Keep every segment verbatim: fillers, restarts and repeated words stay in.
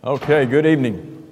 Okay, good evening.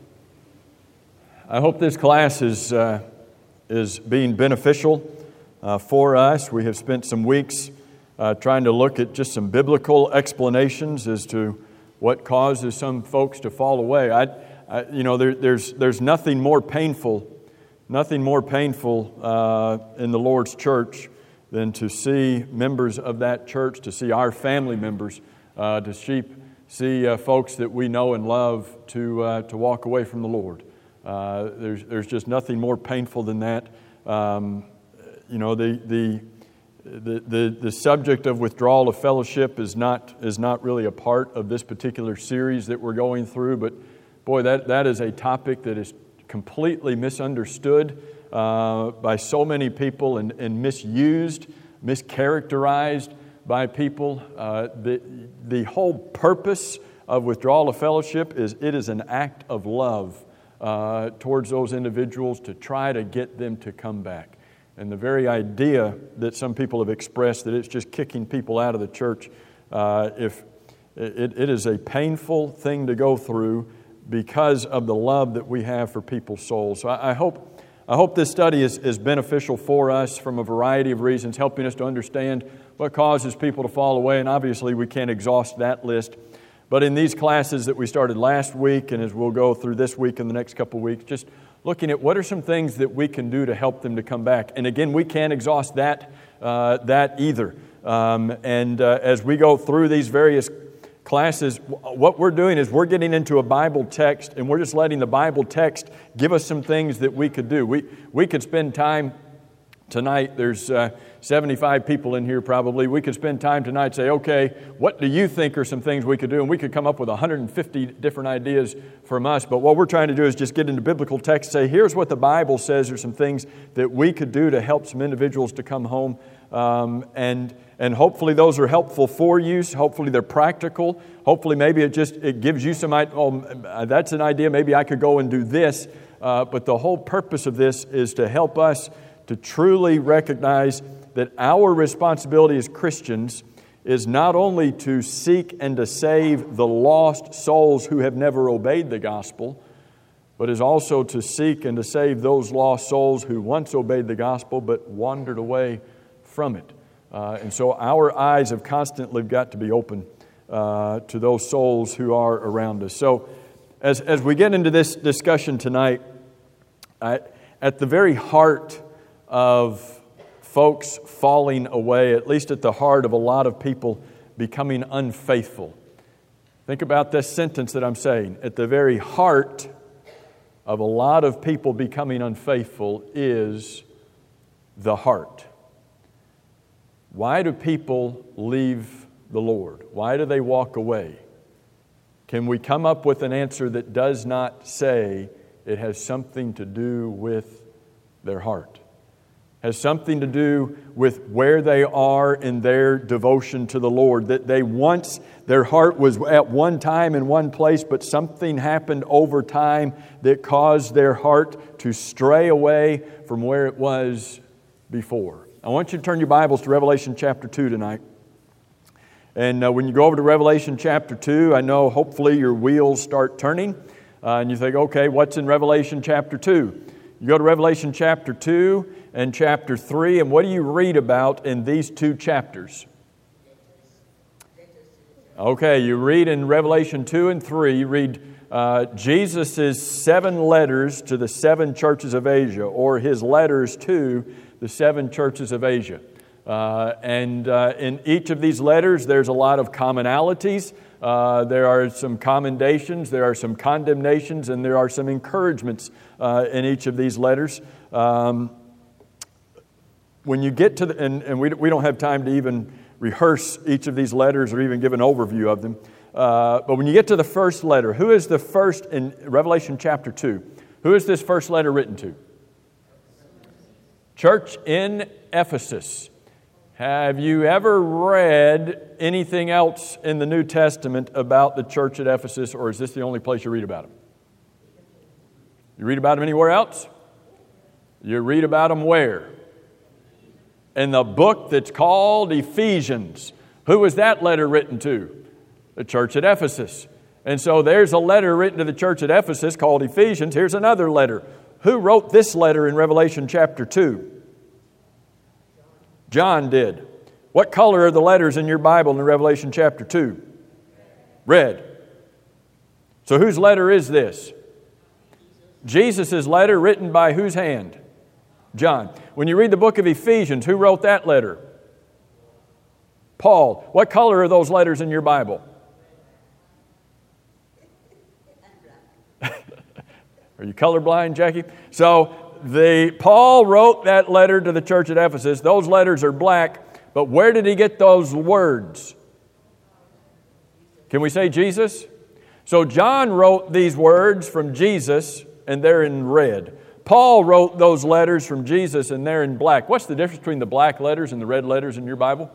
I hope this class is uh, is being beneficial uh, for us. We have spent some weeks uh, trying to look at just some biblical explanations as to what causes some folks to fall away. I, I you know, there, there's there's nothing more painful, nothing more painful uh, in the Lord's church than to see members of that church, to see our family members, uh, to see. See uh, folks that we know and love to uh, to walk away from the Lord. Uh, there's there's just nothing more painful than that. Um, you know the, the the the the subject of withdrawal of fellowship is not is not really a part of this particular series that we're going through. But boy, that that is a topic that is completely misunderstood uh, by so many people and, and misused, mischaracterized by people. Uh, the, the whole purpose of withdrawal of fellowship is it is an act of love uh, towards those individuals to try to get them to come back. And the very idea that some people have expressed that it's just kicking people out of the church, uh, if it, it is a painful thing to go through because of the love that we have for people's souls. So I, I hope I hope this study is, is beneficial for us from a variety of reasons, helping us to understand what causes people to fall away. And obviously we can't exhaust that list. But in these classes that we started last week, and as we'll go through this week and the next couple of weeks, just looking at what are some things that we can do to help them to come back. And again, we can't exhaust that uh, that either. Um, and uh, as we go through these various classes, what we're doing is we're getting into a Bible text, and we're just letting the Bible text give us some things that we could do. We we could spend time tonight. There's uh, seventy-five people in here probably. We could spend time tonight and say, okay, what do you think are some things we could do? And we could come up with one hundred fifty different ideas from us. But what we're trying to do is just get into biblical text, say, here's what the Bible says are some things that we could do to help some individuals to come home. Um, and and hopefully those are helpful for you. Hopefully they're practical. Hopefully maybe it just it gives you some idea. Oh, that's an idea. Maybe I could go and do this. Uh, but the whole purpose of this is to help us to truly recognize that our responsibility as Christians is not only to seek and to save the lost souls who have never obeyed the gospel, but is also to seek and to save those lost souls who once obeyed the gospel but wandered away from it. Uh, and so our eyes have constantly got to be open uh, to those souls who are around us. So as, as we get into this discussion tonight, I, at the very heart of folks falling away, at least at the heart of a lot of people becoming unfaithful. Think about this sentence that I'm saying. At the very heart of a lot of people becoming unfaithful is the heart. Why do people leave the Lord? Why do they walk away? Can we come up with an answer that does not say it has something to do with their heart? Has something to do with where they are in their devotion to the Lord. That they once, their heart was at one time in one place, but something happened over time that caused their heart to stray away from where it was before. I want you to turn your Bibles to Revelation chapter two tonight. And uh, when you go over to Revelation chapter two, I know hopefully your wheels start turning. Uh, and you think, okay, what's in Revelation chapter two? You go to Revelation chapter two and chapter three, and what do you read about in these two chapters? Okay, you read in Revelation two and three, you read uh, Jesus' seven letters to the seven churches of Asia, or his letters to the seven churches of Asia. Uh, and uh, in each of these letters, there's a lot of commonalities. Uh, there are some commendations, there are some condemnations, and there are some encouragements uh, in each of these letters. Um, when you get to the, and, and we, we don't have time to even rehearse each of these letters or even give an overview of them. Uh, but when you get to the first letter, who is the first in Revelation chapter two? Who is this first letter written to? Church in Ephesus. Have you ever read anything else in the New Testament about the church at Ephesus, or is this the only place you read about them? You read about them anywhere else? You read about them where? In the book that's called Ephesians. Who was that letter written to? The church at Ephesus. And so there's a letter written to the church at Ephesus called Ephesians. Here's another letter. Who wrote this letter in Revelation chapter two? John did. What color are the letters in your Bible in Revelation chapter two? Red. So whose letter is this? Jesus' letter, written by whose hand? John. When you read the book of Ephesians, who wrote that letter? Paul. What color are those letters in your Bible? Are you colorblind, Jackie? So the Paul wrote that letter to the church at Ephesus. Those letters are black, but where did he get those words? Can we say Jesus? So John wrote these words from Jesus, and they're in red. Paul wrote those letters from Jesus, and they're in black. What's the difference between the black letters and the red letters in your Bible?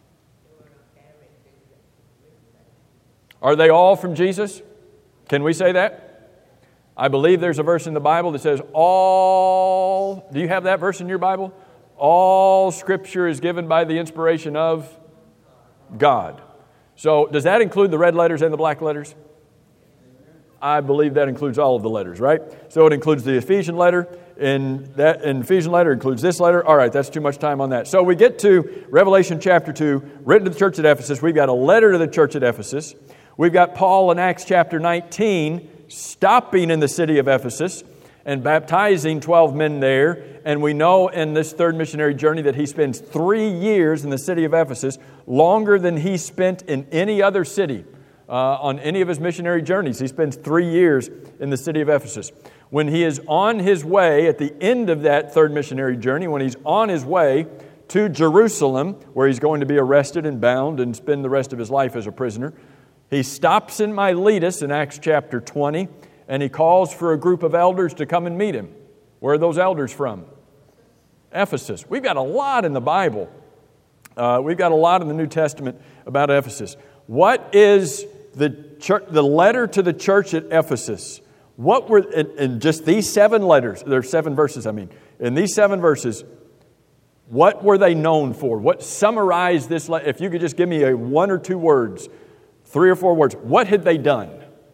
Are they all from Jesus? Can we say that? I believe there's a verse in the Bible that says all, do you have that verse in your Bible? All Scripture is given by the inspiration of God. So does that include the red letters and the black letters? I believe that includes all of the letters, right? So it includes the Ephesian letter, and that and Ephesian letter includes this letter. All right, that's too much time on that. So we get to Revelation chapter two, written to the church at Ephesus. We've got a letter to the church at Ephesus. We've got Paul in Acts chapter nineteen stopping in the city of Ephesus and baptizing twelve men there. And we know in this third missionary journey that he spends three years in the city of Ephesus, longer than he spent in any other city uh, on any of his missionary journeys. He spends three years in the city of Ephesus. When he is on his way, at the end of that third missionary journey, when he's on his way to Jerusalem, where he's going to be arrested and bound and spend the rest of his life as a prisoner, he stops in Miletus in Acts chapter twenty, and he calls for a group of elders to come and meet him. Where are those elders from? Ephesus. We've got a lot in the Bible. Uh, we've got a lot in the New Testament about Ephesus. What is the church, the letter to the church at Ephesus? What were, in, in just these seven letters, there are seven verses, I mean, in these seven verses, what were they known for? What summarized this letter? If you could just give me a one or two words, three or four words, what had they done?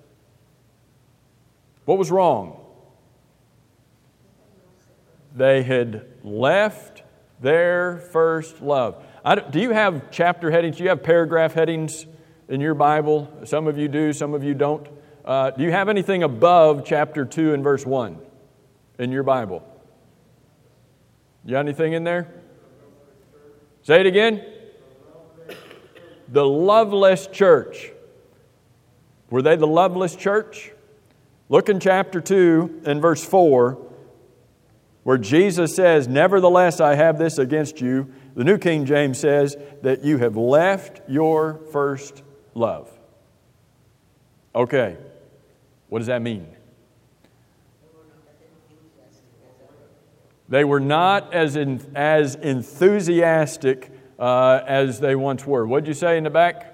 What was wrong? They had left their first love. I do you have chapter headings? Do you have paragraph headings in your Bible? Some of you do, some of you don't. Uh, do you have anything above chapter two and verse one in your Bible? You got anything in there? Say it again. The loveless church. Were they the loveless church? Look in chapter two and verse four, where Jesus says, "Nevertheless, I have this against you." The New King James says that you have left your first love. Okay, what does that mean? They were not as in, as enthusiastic uh, as they once were. What did you say in the back?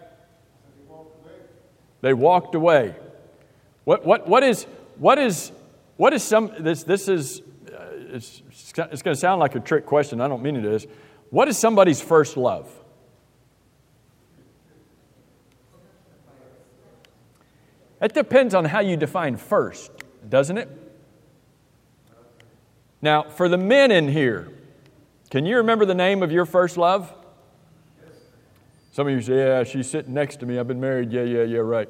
They walked away. What what what is what is what is some this this is uh, it's it's going to sound like a trick question. I don't mean it is. What is somebody's first love? It depends on how you define first, doesn't it? Now, for the men in here, can you remember the name of your first love? Some of you say, "Yeah, she's sitting next to me. I've been married." Yeah, yeah, yeah, right.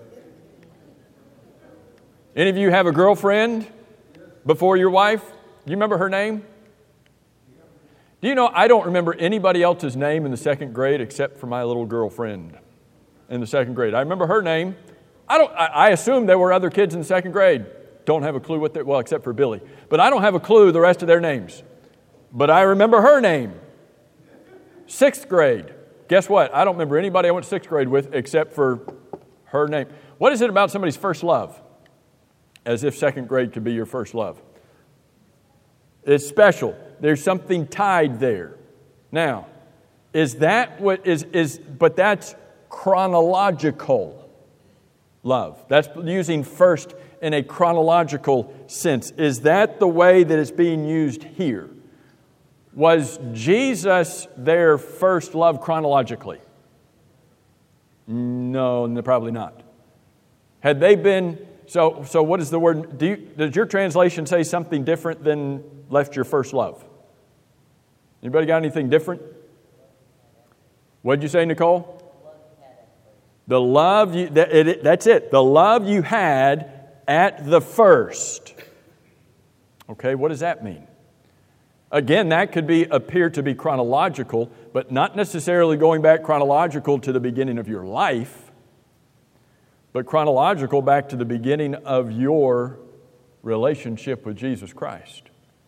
Any of you have a girlfriend before your wife? Do you remember her name? Do you know, I don't remember anybody else's name in the second grade except for my little girlfriend in the second grade. I remember her name. I don't. I, I assume there were other kids in the second grade. Don't have a clue what they, well, except for Billy. But I don't have a clue the rest of their names. But I remember her name. Sixth grade. Guess what? I don't remember anybody I went to sixth grade with except for her name. What is it about somebody's first love? As if second grade could be your first love. It's special. There's something tied there. Now, is that what is, is but that's chronological love. That's using first in a chronological sense. Is that the way that it's being used here? Was Jesus their first love chronologically? No, probably not. Had they been, so so what is the word, do you, does your translation say something different than left your first love? Anybody got anything different? What did you say, Nicole? The love you, that, it, that's it. The love you had at the first. Okay, what does that mean? Again, that could be appear to be chronological, but not necessarily going back chronological to the beginning of your life, but chronological back to the beginning of your relationship with Jesus Christ.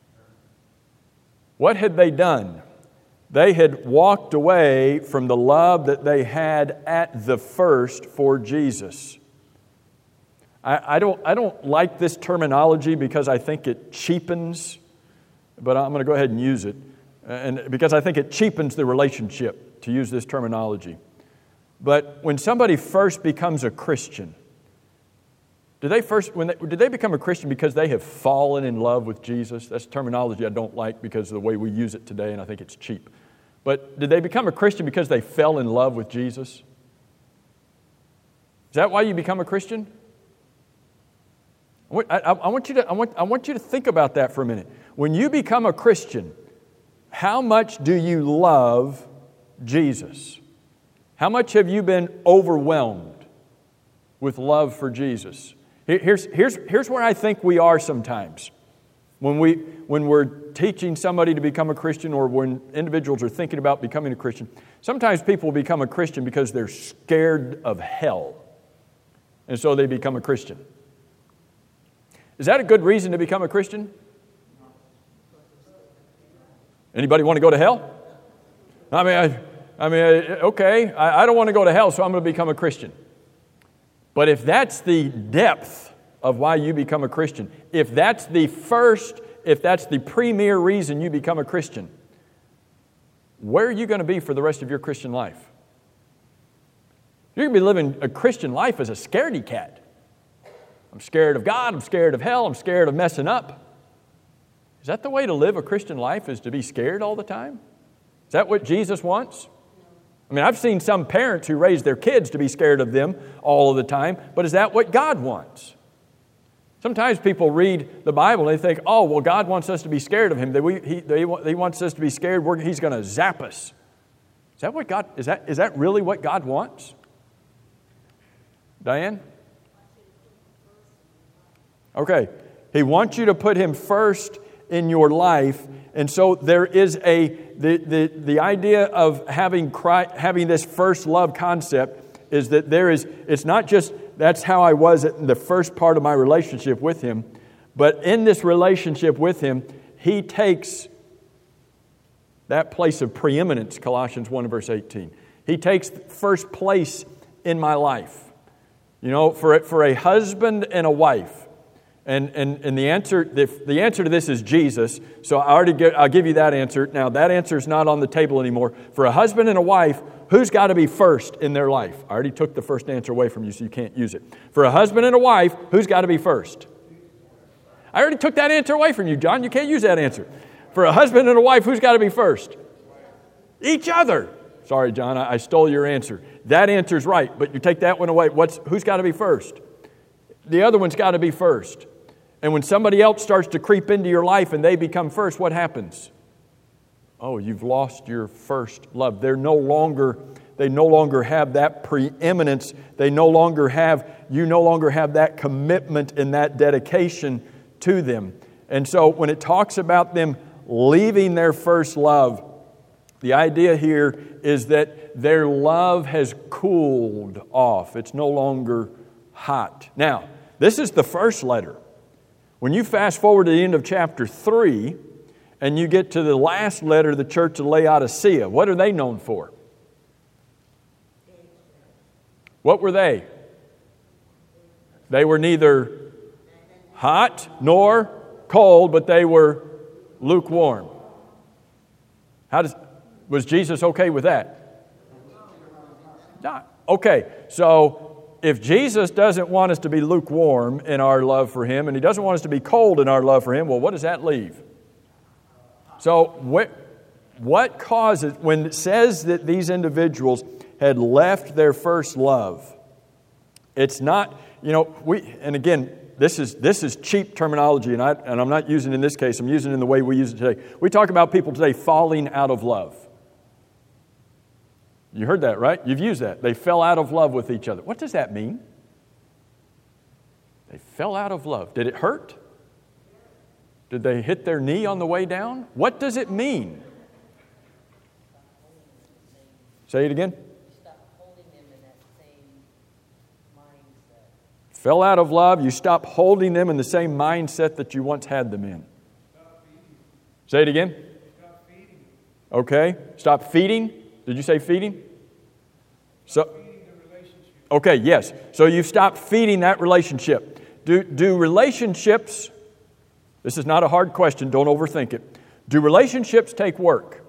What had they done? They had walked away from the love that they had at the first for Jesus. I, I don't, I don't like this terminology because I think it cheapens, but I'm going to go ahead and use it, and because I think it cheapens the relationship to use this terminology. But when somebody first becomes a Christian, did they first when they, did they become a Christian because they have fallen in love with Jesus? That's terminology I don't like because of the way we use it today, and I think it's cheap. But did they become a Christian because they fell in love with Jesus? Is that why you become a Christian? I, I, I want you to, I want, I want you to think about that for a minute. When you become a Christian, how much do you love Jesus? How much have you been overwhelmed with love for Jesus? Here's, here's, here's where I think we are sometimes. When, we, when we're teaching somebody to become a Christian or when individuals are thinking about becoming a Christian, sometimes people become a Christian because they're scared of hell. And so they become a Christian. Is that a good reason to become a Christian? Anybody want to go to hell? I mean, I, I mean, okay, I, I don't want to go to hell, so I'm going to become a Christian. But if that's the depth of why you become a Christian, if that's the first, if that's the premier reason you become a Christian, where are you going to be for the rest of your Christian life? You're going to be living a Christian life as a scaredy cat. I'm scared of God, I'm scared of hell, I'm scared of messing up. Is that the way to live a Christian life, is to be scared all the time? Is that what Jesus wants? I mean, I've seen some parents who raise their kids to be scared of them all of the time, but is that what God wants? Sometimes people read the Bible and they think, oh, well, God wants us to be scared of Him. That we, he, they, he wants us to be scared. We're, he's going to zap us. Is that what God? Is that is that really what God wants? Diane? Okay. He wants you to put Him first in your life, and so there is a the the, the idea of having Christ, having this first love concept is that there is. It's not just that's how I was in the first part of my relationship with Him, but in this relationship with Him, He takes that place of preeminence. Colossians one verse eighteen. He takes first place in my life. You know, for for a husband and a wife. And, and and the answer the, the answer to this is Jesus. So I already get, I'll give you that answer. Now that answer is not on the table anymore. For a husband and a wife, who's got to be first in their life? I already took the first answer away from you, so you can't use it. For a husband and a wife, who's got to be first? I already took that answer away from you, John. You can't use that answer. For a husband and a wife, who's got to be first? Each other. Sorry, John, I, I stole your answer. That answer's right, but you take that one away. What's who's got to be first? The other one's got to be first. And when somebody else starts to creep into your life and they become first, what happens? Oh, you've lost your first love. They're no longer, they no longer have that preeminence. They no longer have, you no longer have that commitment and that dedication to them. And so when it talks about them leaving their first love, the idea here is that their love has cooled off. It's no longer hot. Now, this is the first letter. When you fast forward to the end of chapter three and you get to the last letter to the church of Laodicea, what are they known for? What were they? They were neither hot nor cold, but they were lukewarm. How does, was Jesus okay with that? No. Okay, so if Jesus doesn't want us to be lukewarm in our love for Him, and He doesn't want us to be cold in our love for Him, well, what does that leave? So what, what causes, when it says that these individuals had left their first love, it's not, you know, we, and again, this is this is cheap terminology, and, I, and I'm not using it in this case, I'm using it in the way we use it today. We talk about people today falling out of love. You heard that, right? You've used that. They fell out of love with each other. What does that mean? They fell out of love. Did it hurt? Did they hit their knee on the way down? What does it mean? Say it again. Fell out of love, you stop holding them in the same mindset that you once had them in. Say it again. Stop feeding. Okay. Stop feeding. Did you say feeding? So, Feeding the relationship. okay, yes. So you've stopped feeding that relationship. Do, do relationships, this is not a hard question, don't overthink it. Do relationships take work?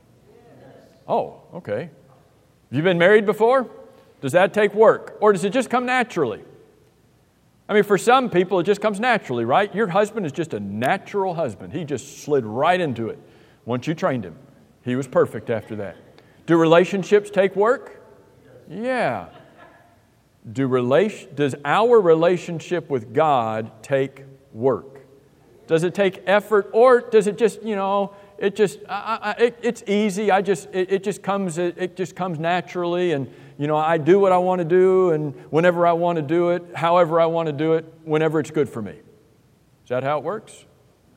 Oh, okay. Have you been married before? Does that take work? Or does it just come naturally? I mean, for some people, it just comes naturally, right? Your husband is just a natural husband. He just slid right into it once you trained him. He was perfect after that. Do relationships take work? Yeah. Do relation, does our relationship with God take work? Does it take effort, or does it just, you know, it just, I, I, it, it's easy. I just, it, it just comes, it, it just comes naturally, and you know, I do what I want to do, and whenever I want to do it, however I want to do it, whenever it's good for me. Is that how it works?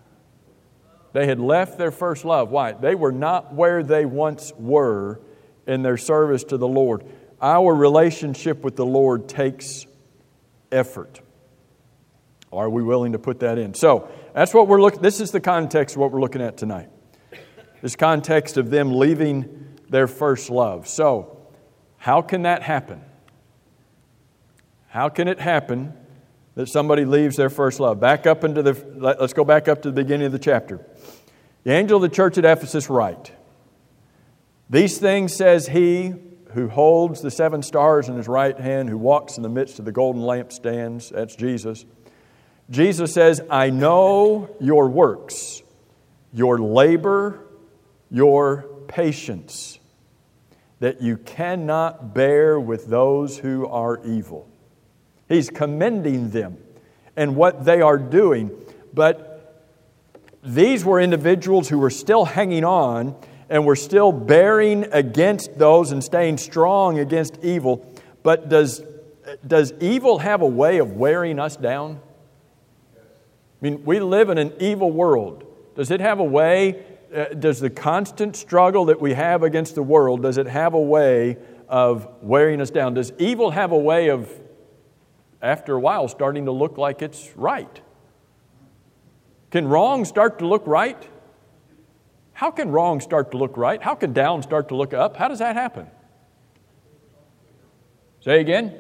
They had left their first love. Why? They were not where they once were in their service to the Lord. Our relationship with the Lord takes effort. Are we willing to put that in? So, that's what we're looking, this is the context of what we're looking at tonight. This context of them leaving their first love. So, how can that happen? How can it happen that somebody leaves their first love? Back up into the, let's go back up to the beginning of the chapter. The angel of the church at Ephesus write, "These things says he who holds the seven stars in his right hand, who walks in the midst of the golden lampstands," that's Jesus. Jesus says, "I know your works, your labor, your patience, that you cannot bear with those who are evil." He's commending them and what they are doing. But these were individuals who were still hanging on and were still bearing against those and staying strong against evil. But does, does evil have a way of wearing us down? I mean, we live in an evil world. Does it have a way? Uh, does the constant struggle that we have against the world, does it have a way of wearing us down? Does evil have a way of, after a while, starting to look like it's right? Can wrong start to look right? How can wrong start to look right? How can down start to look up? How does that happen? Say again?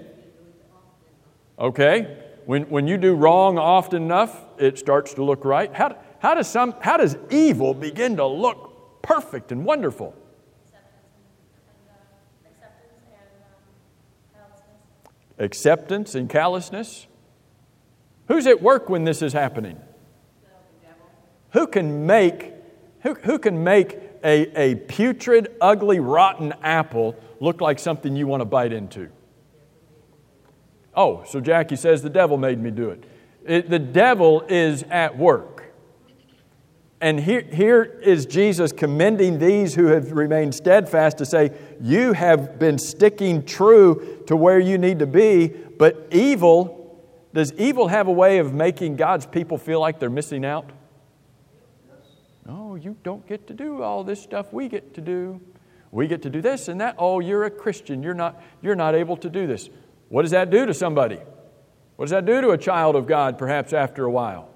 Okay. When, when you do wrong often enough, it starts to look right. How, how, does some, how does evil begin to look perfect and wonderful? Acceptance and callousness. Who's at work when this is happening? Who can make who, who can make a, a putrid, ugly, rotten apple look like something you want to bite into? Oh, so Jackie says the devil made me do it. it the devil is at work. And here, here is Jesus commending these who have remained steadfast to say, you have been sticking true to where you need to be, but evil, does evil have a way of making God's people feel like they're missing out? No, you don't get to do all this stuff we get to do. We get to do this and that. Oh, you're a Christian. You're not, you're not able to do this. What does that do to somebody? What does that do to a child of God, perhaps after a while?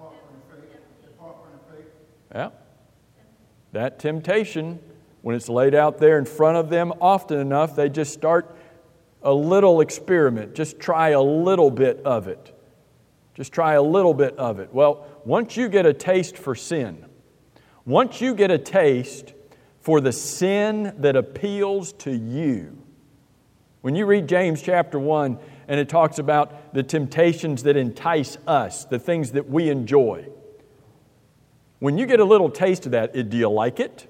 Yeah. That temptation, when it's laid out there in front of them often enough, they just start a little experiment. Just try a little bit of it. Just try a little bit of it. Well, once you get a taste for sin, once you get a taste for the sin that appeals to you, when you read James chapter one and it talks about the temptations that entice us, the things that we enjoy, when you get a little taste of that, do you like it?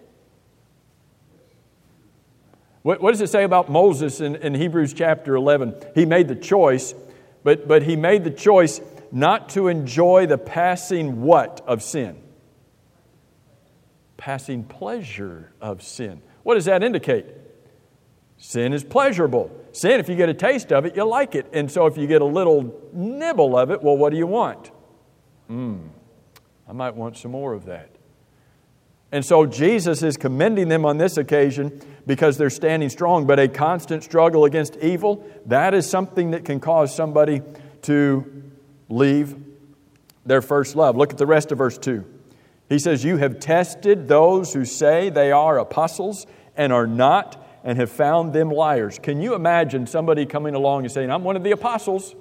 What, what does it say about Moses in, in Hebrews chapter eleven? He made the choice But, but he made the choice not to enjoy the passing what of sin? Passing pleasure of sin. What does that indicate? Sin is pleasurable. Sin, if you get a taste of it, you like it. And so if you get a little nibble of it, well, what do you want? Hmm, I might want some more of that. And so Jesus is commending them on this occasion because they're standing strong. But a constant struggle against evil, that is something that can cause somebody to leave their first love. Look at the rest of verse two. He says, you have tested those who say they are apostles and are not, and have found them liars. Can you imagine somebody coming along and saying, I'm one of the apostles?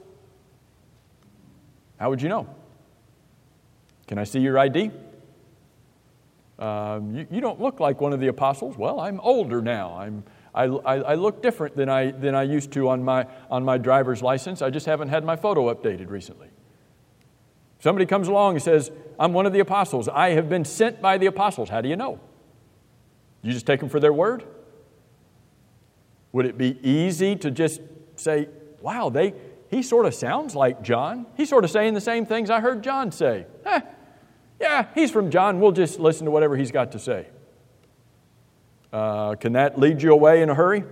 How would you know? Can I see your I D? Um, you, you don't look like one of the apostles. Well, I'm older now. I'm, I, I, I look different than I, than I used to on my, on my driver's license. I just haven't had my photo updated recently. Somebody comes along and says, I'm one of the apostles. I have been sent by the apostles. How do you know? You just take them for their word? Would it be easy to just say, wow, they he sort of sounds like John. He's sort of saying the same things I heard John say. Eh, yeah, he's from John. We'll just listen to whatever he's got to say. Uh, can that lead you away in a hurry?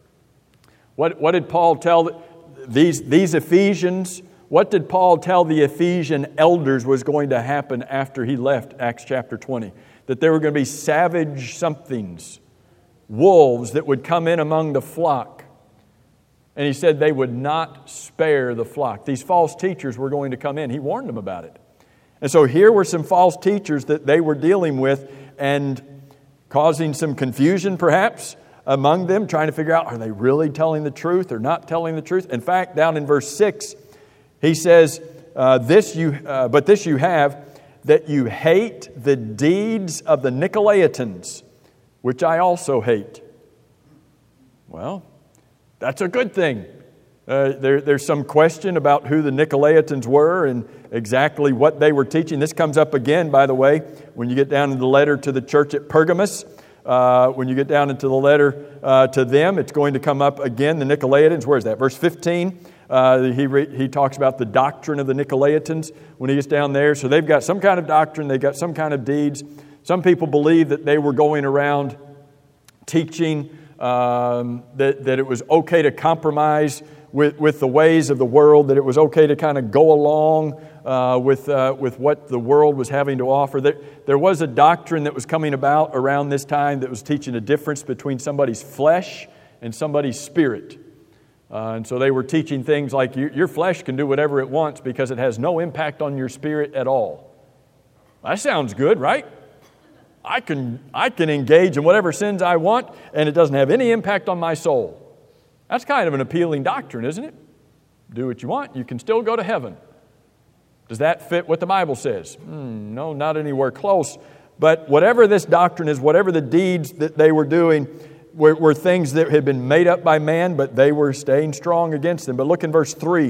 What, what did Paul tell these, these Ephesians? What did Paul tell the Ephesian elders was going to happen after he left Acts chapter twenty? That there were going to be savage somethings, wolves that would come in among the flock. And he said they would not spare the flock. These false teachers were going to come in. He warned them about it. And so here were some false teachers that they were dealing with and causing some confusion perhaps among them, trying to figure out, are they really telling the truth or not telling the truth? In fact, down in verse six, he says, uh, "This you, uh, but this you have, that you hate the deeds of the Nicolaitans, which I also hate." Well, that's a good thing. Uh, there, there's some question about who the Nicolaitans were and exactly what they were teaching. This comes up again, by the way, when you get down in the letter to the church at Pergamos. Uh, when you get down into the letter uh, to them, it's going to come up again, the Nicolaitans. Where is that? Verse fifteen. Uh, he re- he talks about the doctrine of the Nicolaitans when he gets down there. So they've got some kind of doctrine. They've got some kind of deeds. Some people believe that they were going around teaching um, that, that it was okay to compromise with, with the ways of the world, that it was okay to kind of go along uh, with, uh, with what the world was having to offer. There, there was a doctrine that was coming about around this time that was teaching a difference between somebody's flesh and somebody's spirit. Uh, and so they were teaching things like your, your flesh can do whatever it wants because it has no impact on your spirit at all. That sounds good, right? I can, I can engage in whatever sins I want and it doesn't have any impact on my soul. That's kind of an appealing doctrine, isn't it? Do what you want, you can still go to heaven. Does that fit what the Bible says? Hmm, no, not anywhere close. But whatever this doctrine is, whatever the deeds that they were doing, Were, were things that had been made up by man, but they were staying strong against them. But look in verse three.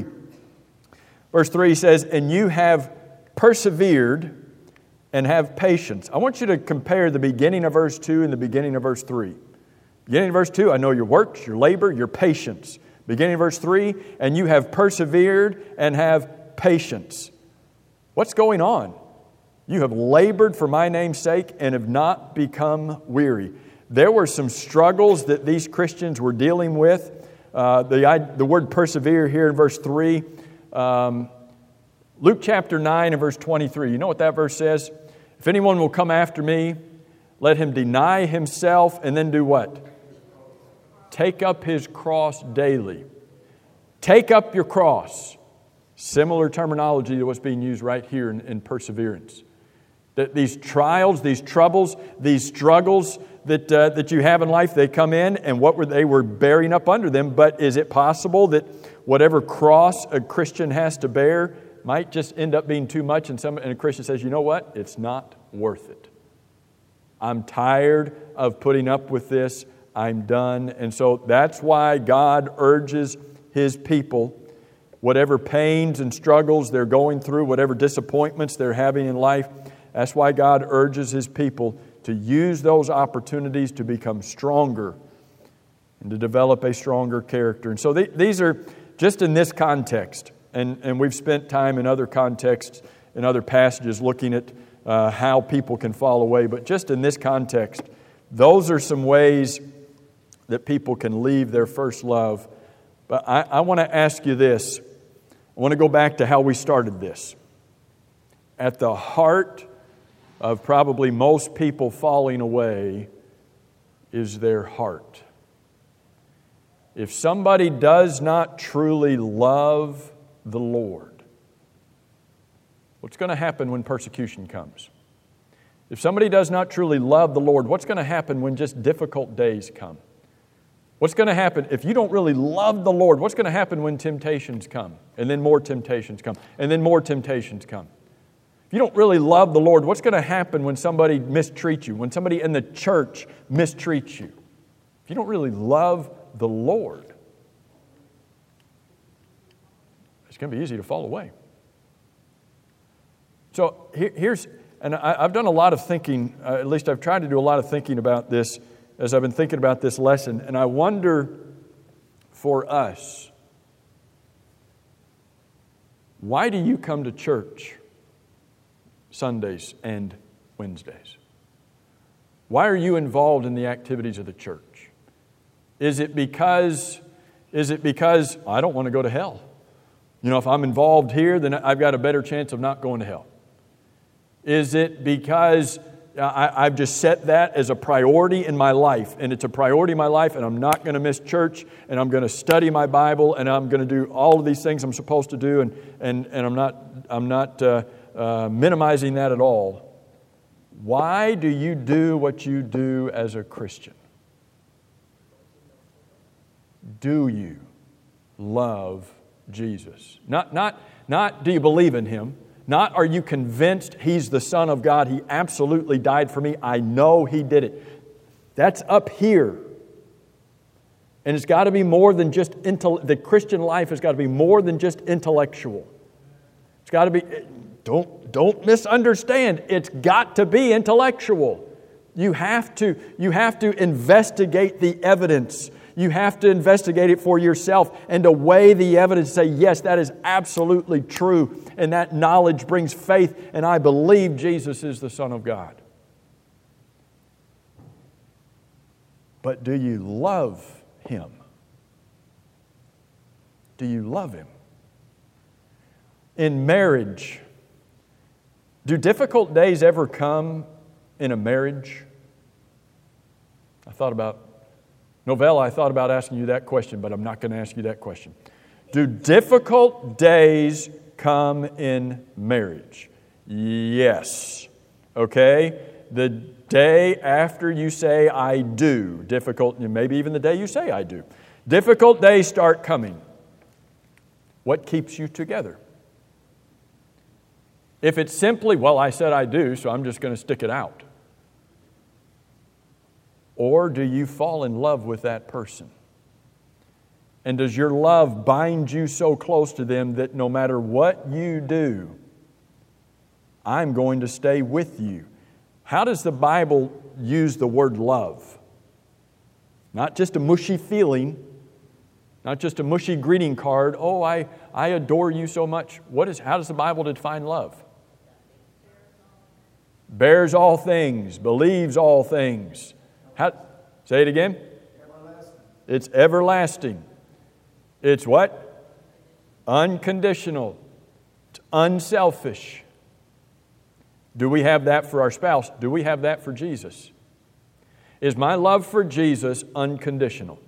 Verse three says, "And you have persevered and have patience." I want you to compare the beginning of verse two and the beginning of verse three. Beginning of verse two, I know your works, your labor, your patience. Beginning of verse three, "And you have persevered and have patience." What's going on? You have labored for my name's sake and have not become weary. There were some struggles that these Christians were dealing with. Uh, the, I, the word persevere here in verse three. Um, Luke chapter nine and verse twenty-three. You know what that verse says? "If anyone will come after me, let him deny himself," and then do what? "Take up his cross daily." Take up your cross. Similar terminology to what's being used right here in, in perseverance. That these trials, these troubles, these struggles that uh, that you have in life, they come in, and what were they were bearing up under them. But is it possible that whatever cross a Christian has to bear might just end up being too much, and some and a Christian says, you know what? It's not worth it. I'm tired of putting up with this. I'm done. And so that's why God urges His people, whatever pains and struggles they're going through, whatever disappointments they're having in life, that's why God urges His people to use those opportunities to become stronger and to develop a stronger character. And so th- these are, just in this context, And, and we've spent time in other contexts, in other passages, looking at uh, how people can fall away. But just in this context, those are some ways that people can leave their first love. But I, I want to ask you this. I want to go back to how we started this. At the heart of probably most people falling away is their heart. If somebody does not truly love the Lord, what's going to happen when persecution comes? If somebody does not truly love the Lord, what's going to happen when just difficult days come? What's going to happen if you don't really love the Lord? What's going to happen when temptations come? And then more temptations come. And then more temptations come. If you don't really love the Lord, what's going to happen when somebody mistreats you? When somebody in the church mistreats you? If you don't really love the Lord, it's going to be easy to fall away. So here, here's, and I, I've done a lot of thinking, uh, at least I've tried to do a lot of thinking about this as I've been thinking about this lesson, and I wonder for us, why do you come to church Sundays and Wednesdays? Why are you involved in the activities of the church? Is it because, is it because I don't want to go to hell? You know, if I'm involved here, then I've got a better chance of not going to hell. Is it because I, I've just set that as a priority in my life, and it's a priority in my life, and I'm not going to miss church, and I'm going to study my Bible, and I'm going to do all of these things I'm supposed to do, and and and I'm not I'm not uh, uh, minimizing that at all. Why do you do what you do as a Christian? Do you love Jesus? Not not not do you believe in Him? Not are you convinced He's the Son of God? He absolutely died for me. I know He did it. That's up here. And it's got to be more than just, intell- the Christian life has got to be more than just intellectual. It's got to be, don't, don't misunderstand, it's got to be intellectual. You have to, you have to investigate the evidence. You have to investigate it for yourself and to weigh the evidence and say, yes, that is absolutely true. And that knowledge brings faith, and I believe Jesus is the Son of God. But do you love Him? Do you love Him? In marriage, do difficult days ever come in a marriage? I thought about Novella, I thought about asking you that question, but I'm not going to ask you that question. Do difficult days come in marriage? Yes. Okay? The day after you say, I do, difficult, maybe even the day you say, I do. Difficult days start coming. What keeps you together? If it's simply, well, I said I do, so I'm just going to stick it out. Or do you fall in love with that person? And does your love bind you so close to them that no matter what you do, I'm going to stay with you? How does the Bible use the word love? Not just a mushy feeling, not just a mushy greeting card. Oh, I, I adore you so much. What is? How does the Bible define love? Bears all things, believes all things. How, say it again. Everlasting. It's everlasting. It's what? Unconditional. It's unselfish. Do we have that for our spouse? Do we have that for Jesus? Is my love for Jesus unconditional?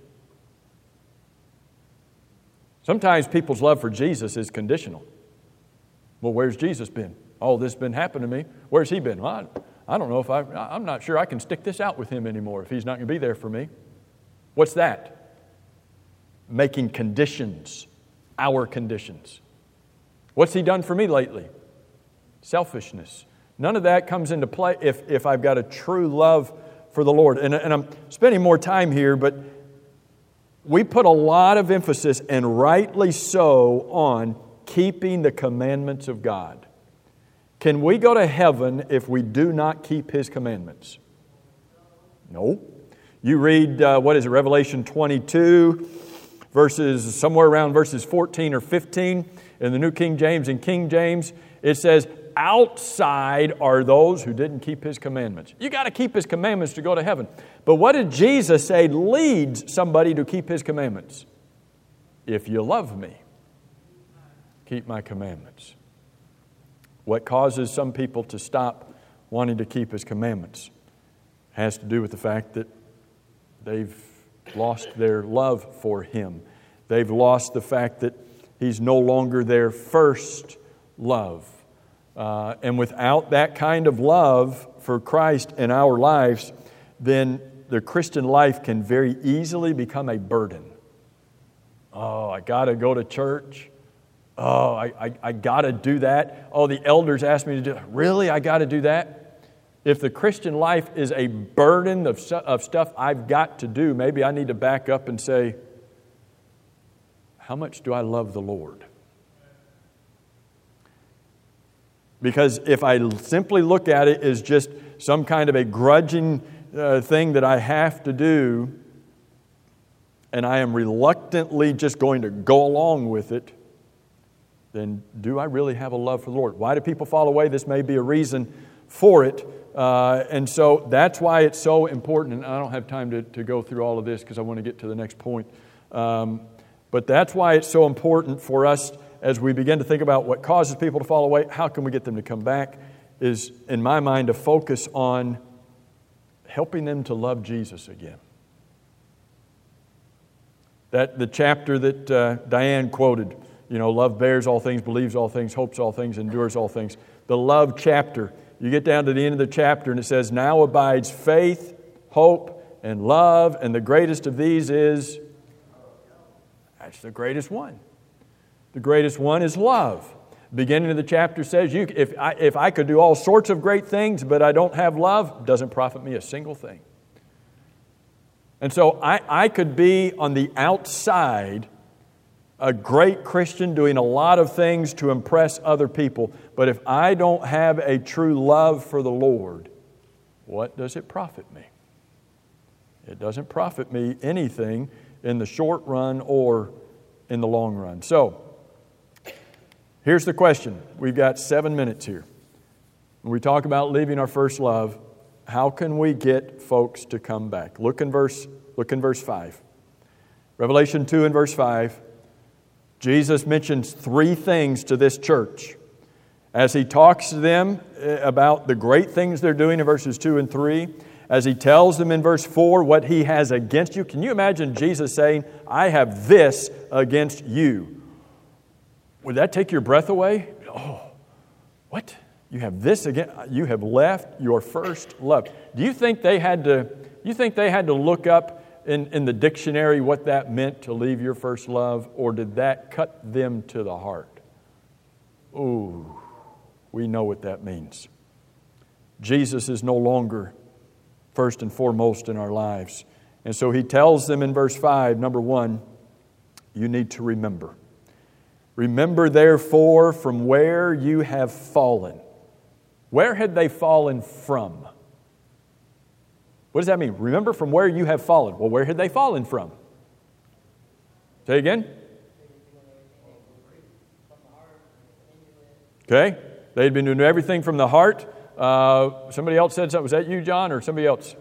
Sometimes people's love for Jesus is conditional. Well, where's Jesus been? Oh, this has been happening to me. Where's He been? Well, I, I don't know if I, I'm not sure I can stick this out with Him anymore if He's not going to be there for me. What's that? Making conditions, our conditions. What's He done for me lately? Selfishness. None of that comes into play if, if I've got a true love for the Lord. And, and I'm spending more time here, but we put a lot of emphasis, and rightly so, on keeping the commandments of God. Can we go to heaven if we do not keep His commandments? No. You read, uh, what is it, Revelation twenty-two, verses, somewhere around verses fourteen or fifteen, In the New King James, in King James, it says, outside are those who didn't keep His commandments. You got to keep His commandments to go to heaven. But what did Jesus say leads somebody to keep His commandments? If you love me, keep my commandments. What causes some people to stop wanting to keep His commandments has to do with the fact that they've lost their love for Him. They've lost the fact that He's no longer their first love. Uh, and without that kind of love for Christ in our lives, then the Christian life can very easily become a burden. Oh, I got to go to church. Oh, I, I, I got to do that. Oh, the elders asked me to do that. Really? I got to do that? If the Christian life is a burden of, of stuff I've got to do, maybe I need to back up and say, how much do I love the Lord? Because if I simply look at it as just some kind of a grudging uh, thing that I have to do, and I am reluctantly just going to go along with it, then do I really have a love for the Lord? Why do people fall away? This may be a reason for it. Uh, and so that's why it's so important. And I don't have time to, to go through all of this because I want to get to the next point. Um, but that's why it's so important for us as we begin to think about what causes people to fall away, how can we get them to come back, is, in my mind, to focus on helping them to love Jesus again. That the chapter that uh, Diane quoted, you know, love bears all things, believes all things, hopes all things, endures all things. The love chapter, you get down to the end of the chapter and it says, now abides faith, hope, and love, and the greatest of these is, that's the greatest one. The greatest one is love. Beginning of the chapter says, you, if, I, if I could do all sorts of great things, but I don't have love, it doesn't profit me a single thing. And so I, I could be on the outside a great Christian doing a lot of things to impress other people, but if I don't have a true love for the Lord, what does it profit me? It doesn't profit me anything in the short run or in the long run. So, here's the question. We've got seven minutes here. When we talk about leaving our first love, how can we get folks to come back? Look in verse, look in verse five. Revelation two and verse five. Jesus mentions three things to this church. As He talks to them about the great things they're doing in verses two and three, as He tells them in verse four what He has against you. Can you imagine Jesus saying, I have this against you? Would that take your breath away? Oh, what? You have this again? You have left your first love. Do you think they had to? You think they had to look up in, in the dictionary what that meant to leave your first love, or did that cut them to the heart? Ooh, we know what that means. Jesus is no longer first and foremost in our lives, and so He tells them in verse five. Number one, you need to remember. Remember, therefore, from where you have fallen. Where had they fallen from? What does that mean? Remember from where you have fallen. Well, where had they fallen from? Say again. Okay. They had been doing everything from the heart. Uh, somebody else said something. Was that you, John, or somebody else?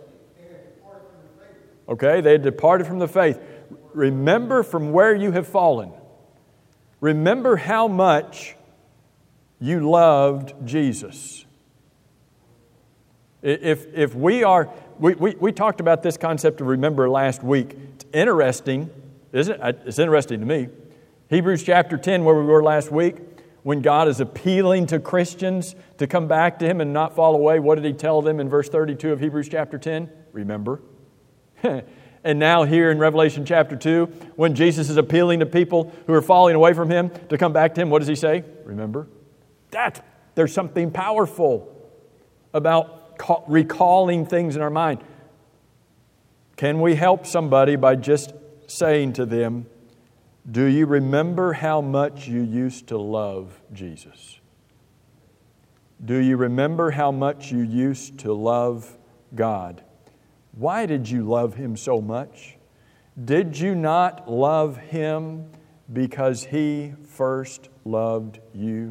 Okay. They had departed from the faith. Remember from where you have fallen. Remember how much you loved Jesus. If, if we are, we, we, we talked about this concept of remember last week. It's interesting, isn't it? It's interesting to me. Hebrews chapter ten, where we were last week, when God is appealing to Christians to come back to Him and not fall away, what did He tell them in verse thirty-two of Hebrews chapter ten? Remember. And now here in Revelation chapter two, when Jesus is appealing to people who are falling away from Him to come back to Him, what does He say? Remember. That, there's something powerful about ca- recalling things in our mind. Can we help somebody by just saying to them, do you remember how much you used to love Jesus? Do you remember how much you used to love God? Why did you love Him so much? Did you not love Him because He first loved you.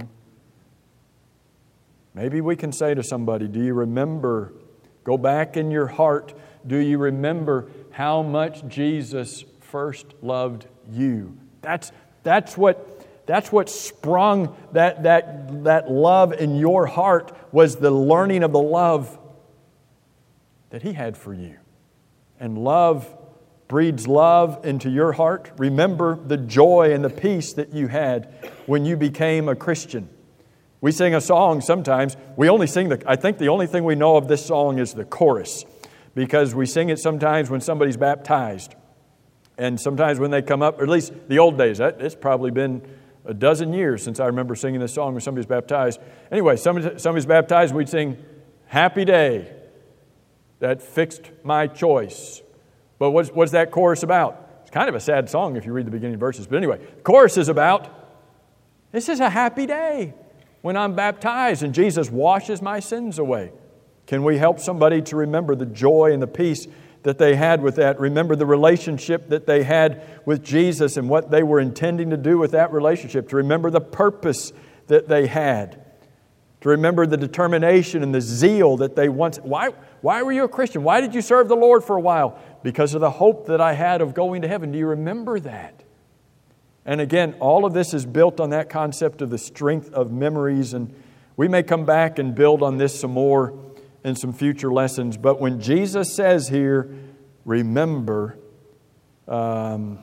Maybe we can say to somebody, do you remember, go back in your heart, do you remember how much Jesus first loved you? That's, that's what, that's what sprung that, that, that love in your heart, was the learning of the love that He had for you. And love breeds love into your heart. Remember the joy and the peace that you had when you became a Christian. We sing a song sometimes. We only sing the, I think the only thing we know of this song is the chorus, because we sing it sometimes when somebody's baptized. And sometimes when they come up, or at least the old days, that, it's probably been a dozen years since I remember singing this song when somebody's baptized. Anyway, somebody, somebody's baptized, we'd sing, "Happy Day that fixed my choice." But what's, what's that chorus about? It's kind of a sad song if you read the beginning verses. But anyway, the chorus is about, this is a happy day when I'm baptized and Jesus washes my sins away. Can we help somebody to remember the joy and the peace that they had with that? Remember the relationship that they had with Jesus and what they were intending to do with that relationship. To remember the purpose that they had. To remember the determination and the zeal that they once... Why, why were you a Christian? Why did you serve the Lord for a while? Because of the hope that I had of going to heaven. Do you remember that? And again, all of this is built on that concept of the strength of memories. And we may come back and build on this some more in some future lessons. But when Jesus says here, remember, um,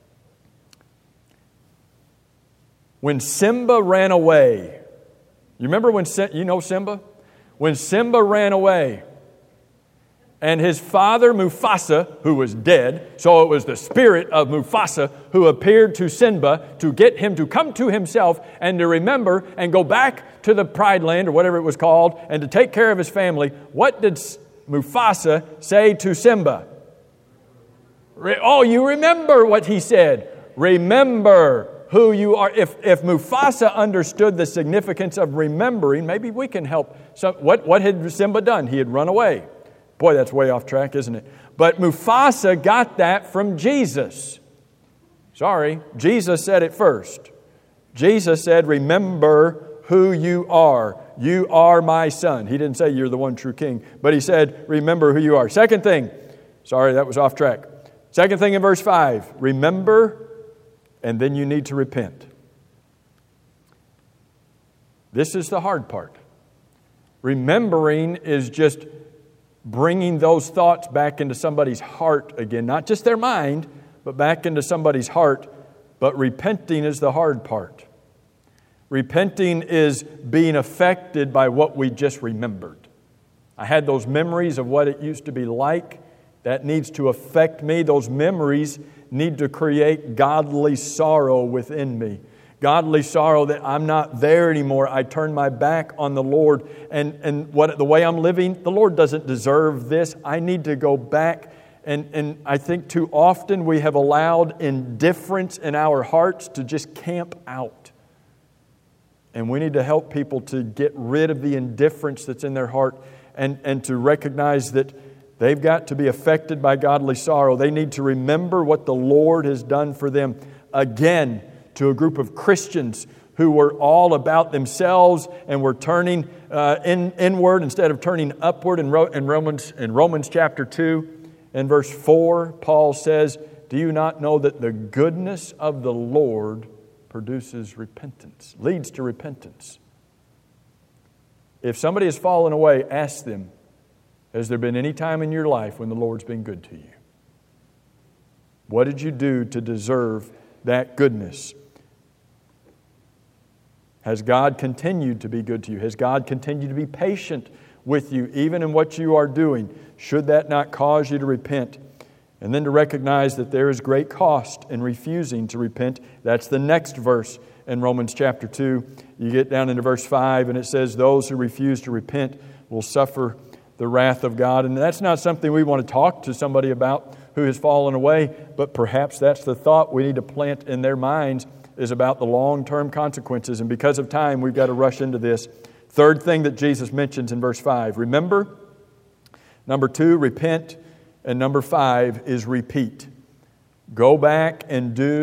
when Simba ran away, you remember when, you know Simba? When Simba ran away, and his father Mufasa, who was dead, so it was the spirit of Mufasa who appeared to Simba to get him to come to himself and to remember and go back to the Pride Land or whatever it was called and to take care of his family. What did Mufasa say to Simba? Oh, you remember what he said. Remember who you are. If, if Mufasa understood the significance of remembering, maybe we can help. So what, what had Simba done? He had run away. Boy, that's way off track, isn't it? But Mufasa got that from Jesus. Sorry, Jesus said it first. Jesus said, remember who you are. You are my son. He didn't say you're the one true king, but he said, remember who you are. Second thing, sorry, that was off track. Second thing in verse five, remember, and then you need to repent. This is the hard part. Remembering is just bringing those thoughts back into somebody's heart again. Not just their mind, but back into somebody's heart. But repenting is the hard part. Repenting is being affected by what we just remembered. I had those memories of what it used to be like. That needs to affect me. Those memories need to create godly sorrow within me. Godly sorrow that I'm not there anymore. I turn my back on the Lord. And, and what the way I'm living, the Lord doesn't deserve this. I need to go back. And, and I think too often we have allowed indifference in our hearts to just camp out. And we need to help people to get rid of the indifference that's in their heart and, and to recognize that they've got to be affected by godly sorrow. They need to remember what the Lord has done for them. Again, to a group of Christians who were all about themselves and were turning uh, in, inward instead of turning upward. In, Ro- in Romans in Romans chapter two, in verse four, Paul says, do you not know that the goodness of the Lord produces repentance, leads to repentance? If somebody has fallen away, ask them, has there been any time in your life when the Lord's been good to you? What did you do to deserve that goodness? Has God continued to be good to you? Has God continued to be patient with you, even in what you are doing? Should that not cause you to repent? And then to recognize that there is great cost in refusing to repent. That's the next verse in Romans chapter two. You get down into verse five, and it says, those who refuse to repent will suffer the wrath of God. And that's not something we want to talk to somebody about who has fallen away, but perhaps that's the thought we need to plant in their minds, is about the long-term consequences. And because of time, we've got to rush into this. Third thing that Jesus mentions in verse five, remember. Number two, repent. And number five is repeat. Go back and do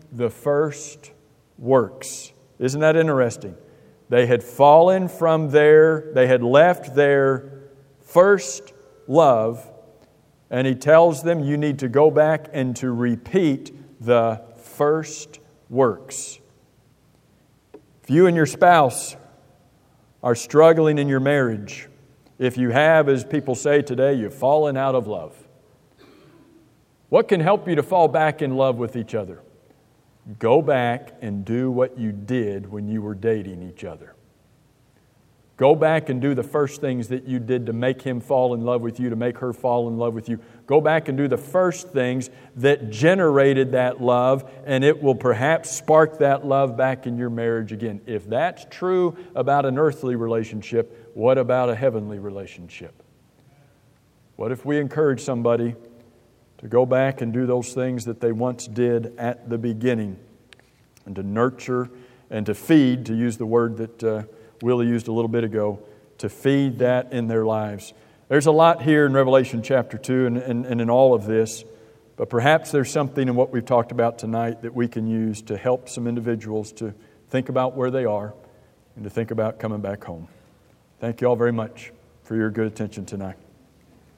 the first works. Isn't that interesting? They had fallen from their, they had left their first love, and He tells them you need to go back and to repeat the first works. If you and your spouse are struggling in your marriage, if you have, as people say today, you've fallen out of love, what can help you to fall back in love with each other? Go back and do what you did when you were dating each other. Go back and do the first things that you did to make him fall in love with you, to make her fall in love with you. Go back and do the first things that generated that love, and it will perhaps spark that love back in your marriage again. If that's true about an earthly relationship, what about a heavenly relationship? What if we encourage somebody to go back and do those things that they once did at the beginning, and to nurture and to feed, to use the word that uh, Willie used a little bit ago, to feed that in their lives. There's a lot here in Revelation chapter two and, and, and in all of this, but perhaps there's something in what we've talked about tonight that we can use to help some individuals to think about where they are and to think about coming back home. Thank you all very much for your good attention tonight.